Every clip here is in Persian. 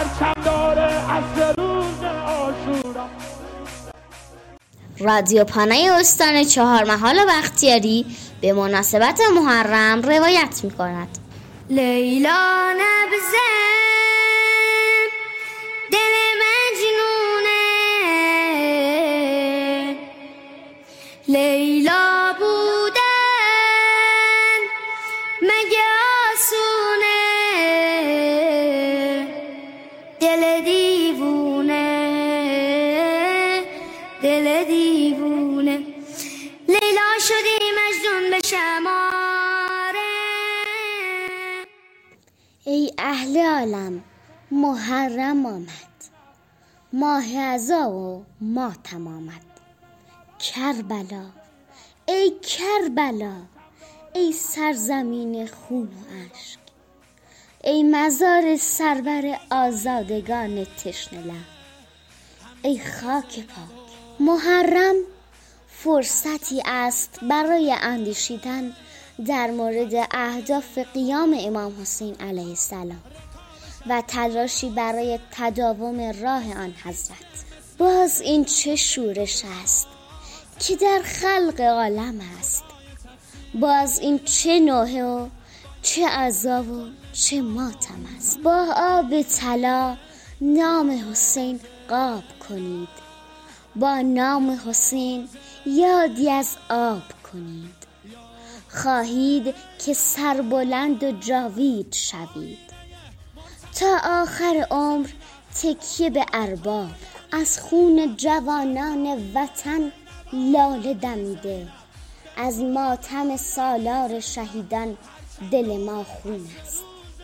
پرچم داره از روز عاشورا. رادیو پانای استان چهارمحال بختیاری به مناسبت محرم روایت می کند. لیلا نبزه دل مجنونه، لیلا بودن مگه آسونه، دل دیوونه دل دیوونه، لیلا شدی مجنون به شماره. ای اهل عالم، محرم آمد، ماه عزا و ماتم آمد. کربلا ای کربلا، ای سرزمین خون و اشک، ای مزار سرور آزادگان تشنه لب، ای خاک پاک. محرم فرصتی است برای اندیشیدن در مورد اهداف قیام امام حسین علیه السلام و تلاشی برای تداوم راه آن حضرت. باز این چه شورش است که در خلق عالم است، باز این چه نوحه و چه عذاب و چه ماتم است. با آب طلا نام حسین قاب کنید، با نام حسین یادی از آب کنید. خواهید که سربلند و جاوید شوید، تا آخر عمر تکیه به ارباب. از خون جوانان وطن لاله دمیده، از ماتم سالار شهیدان دل ما خون است.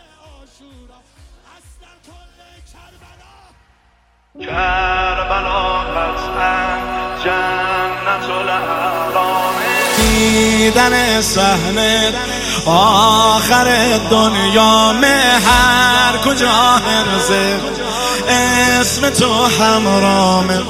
کربلا قطعا جنت الاحرام، دیدن صحنه آخر دنیا هر کجا هرزه اسم تو همرام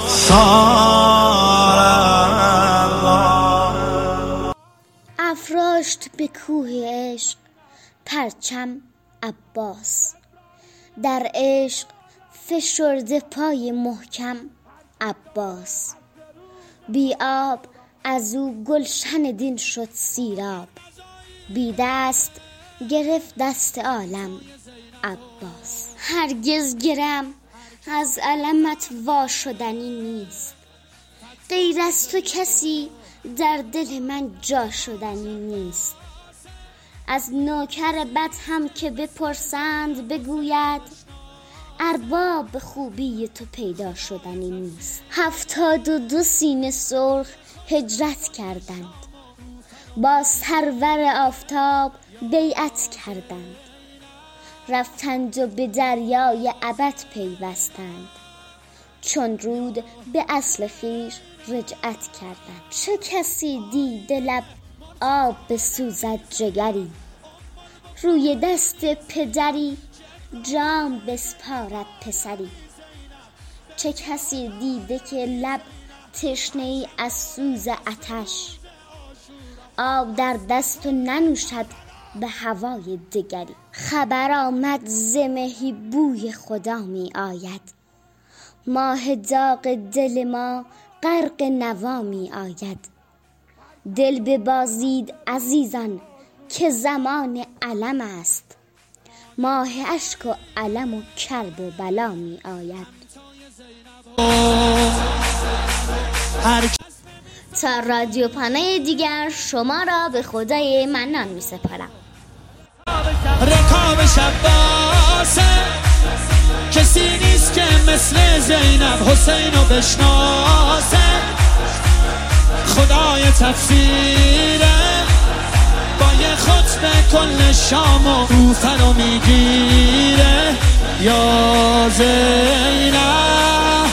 سارا. افراشت به کوه عشق پرچم عباس، در عشق فشرده پای محکم عباس. بی آب از او گلشن دین شد سیراب، بی دست گرفت دست عالم عباس. هرگز گرم از علمت وا شدنی نیست، غیر از تو کسی در دل من جا شدنی نیست. از نوکر بد هم که بپرسند بگوید، ارباب به خوبی تو پیدا شدنی نیست. 72 سینه سرخ هجرت کردند، با سرور آفتاب بیعت کردند، رفتند و به دریای ابد پیوستند، چون رود به اصل خویش رجعت کردند. چه کسی دیده لب آب بسوزد جگری، روی دست پدری جام بسپارد پسری. چه کسی دیده که لب تشنه ای از سوز آتش، آب در دست و ننوشد به هوای دگری. خبر آمد ز مهی بوی خدا می آید، ماه داغ دل ما غرق نوا می آید. دل ببازید عزیزان که زمان علم است، ماه اشک و علم و کرب و بلا می آید. تا رادیو پانای دیگر شما را به خدای منان می سپارم. رکاب شباسه کسی نیست که مثل زینب حسین رو بشناسه، خدای تفسیره با یه خطبه کل شام و کوفه رو میگیره. یا زینب